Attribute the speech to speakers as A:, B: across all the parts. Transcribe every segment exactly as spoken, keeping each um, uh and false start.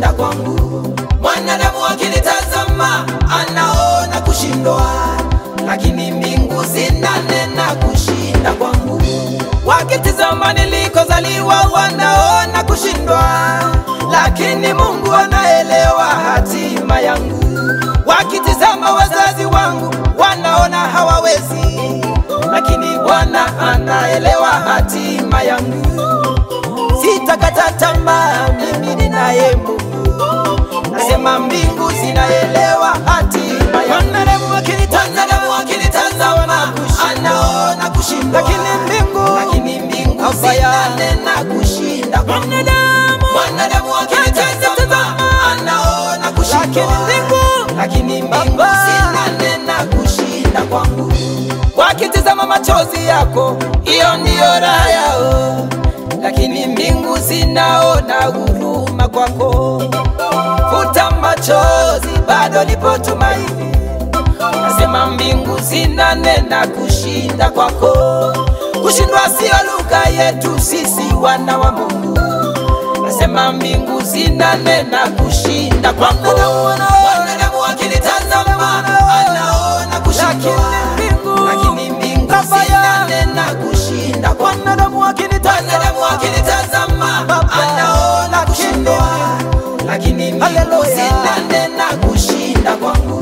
A: kushinda kwangu. Mwanadamu akinitazama anaona kushindwa, lakini mbingu zinanena kushinda kwangu. Wakitizama nilikozaliwa wanaona kushindwa, lakini Mungu anaelewa hatima yangu. Wakitizama wazazi wangu wanaona hawawezi, lakini Bwana anaelewa hatima yangu. Sitakata tamaa, mimi ninaye Mungu. Nasema mbingu zinaelewa hatima yangu. Mwanadamu akinitazama anaona kushindwa, lakini mbingu lakini mbingu zinanena kushinda kwangu. Mwanadamu akinitazama anaona kushindwa, lakini mbingu zinanena kushinda kwangu. Wakitizama machozi yako, hiyo ndiyo raha yao, lakini mbingu zinaona huruma kwako. Futa machozi, bado lipo tumaini. Nasema mbingu zinanena kushinda kwako. Kushindwa sio lugha yetu sisi wana wa Mungu. Nasema mbingu zinanena kushinda kwako. Mwanadamu akinitazama anaona kushindwa, lakini mbingu zinanena kushinda kwako. Mwanadamu akinitazama anaona kushindwa, lakini mbingu zinanena kushinda kwangu.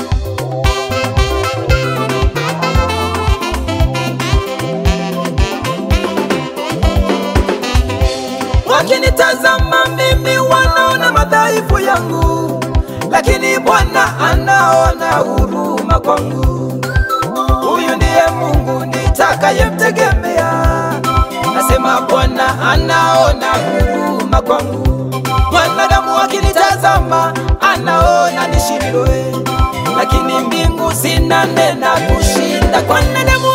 A: Wakinitazama mimi wanaona madhaifu yangu, lakini Bwana anaona huruma kwangu. Huyu ndiye Mungu nitakayemtegemea. Nasema Bwana anaona huruma kwangu. Mwanadamu akinitazama anaona nishindwe, lakini mbingu zinanena kushinda. Mwanadamu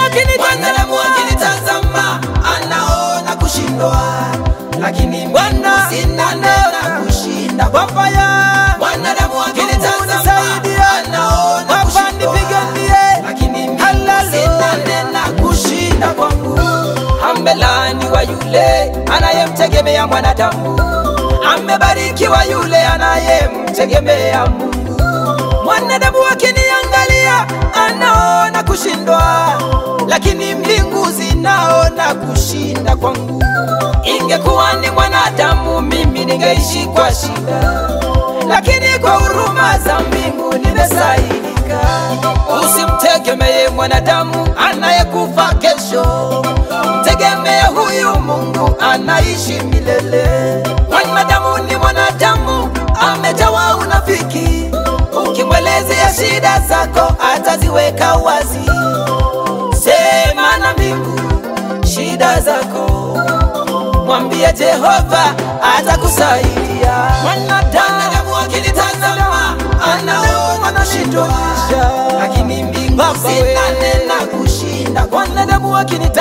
A: akinitazama anaona kushindwa, lakini mbingu zinanena kushinda kwangu. Mwanadamu akinitazama anaona kushindwa, lakini mbingu zinanena kushinda kwangu. Amelaaniwa yule anayemtegemea mwanadamu, amebarikiwa yule anayemtegemea Mungu. Mwanadamu akiniangalia anaona kushindwa, lakini mbingu zinaona kushinda kwangu. Ingekuwa ni mwanadamu mimi ningeishi kwa shida, lakini kwa huruma za mbingu nimesaidika. Usimtegemee mwanadamu anayekufa kesho, mtegemee huyu Mungu anaishi milele. Mwanadamu ni mwanadamu, amejawa unafiki. Ukimwelezea shida zako ataziweka wazi. Sema na mbingu shida zako, mwambie Jehova atakusaidia. Mwanadamu akinitazama anaona kushindwa, lakini mbingu zinanena kushinda. Mwanadamu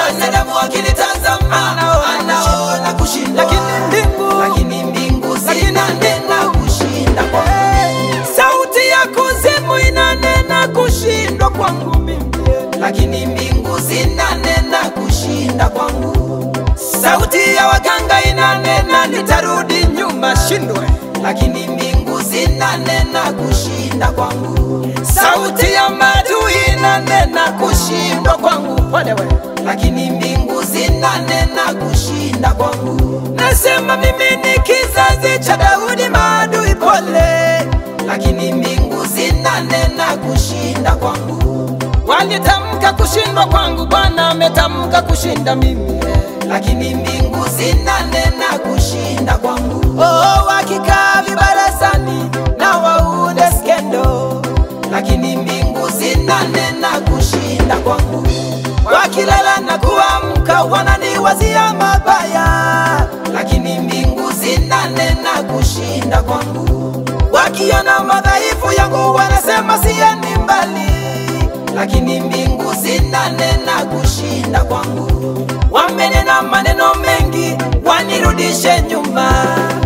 A: akinitazama anaona kushindwa, lakini mbingu zinanena kushinda kwangu. Sauti ya kuzimu inanena kushindwa kwangu mimi, lakini mbingu zinanena kushinda kwangu. Sauti ya waganga inanena nitarudi nyuma shindwe, lakini mbingu zinanena kushinda kwangu. Sauti ya maadui inanena kushindwa kwangu, lakini mbingu zinanena kushinda kwangu. Nasema mimi ni kizazi cha Daudi, maadui pole, lakini mbingu zinanena kushinda kwangu. Walitamka kushindwa kwangu, Bwana ametamka kushinda mimi, lakini mbingu zinanena kushinda kwangu. Oh, wakikaa vibarazani na waunde skendo, lakini mbingu zinanena kushinda kwangu. Wakilala na kuamka wananiwazia mabaya, lakini mbingu zinanena kushinda kwangu. Wakiona madhaifu yangu wanasema siendi mbali, lakini mbingu zinanena kushinda kwangu. Wamenena maneno mengi wanirudishe nyuma,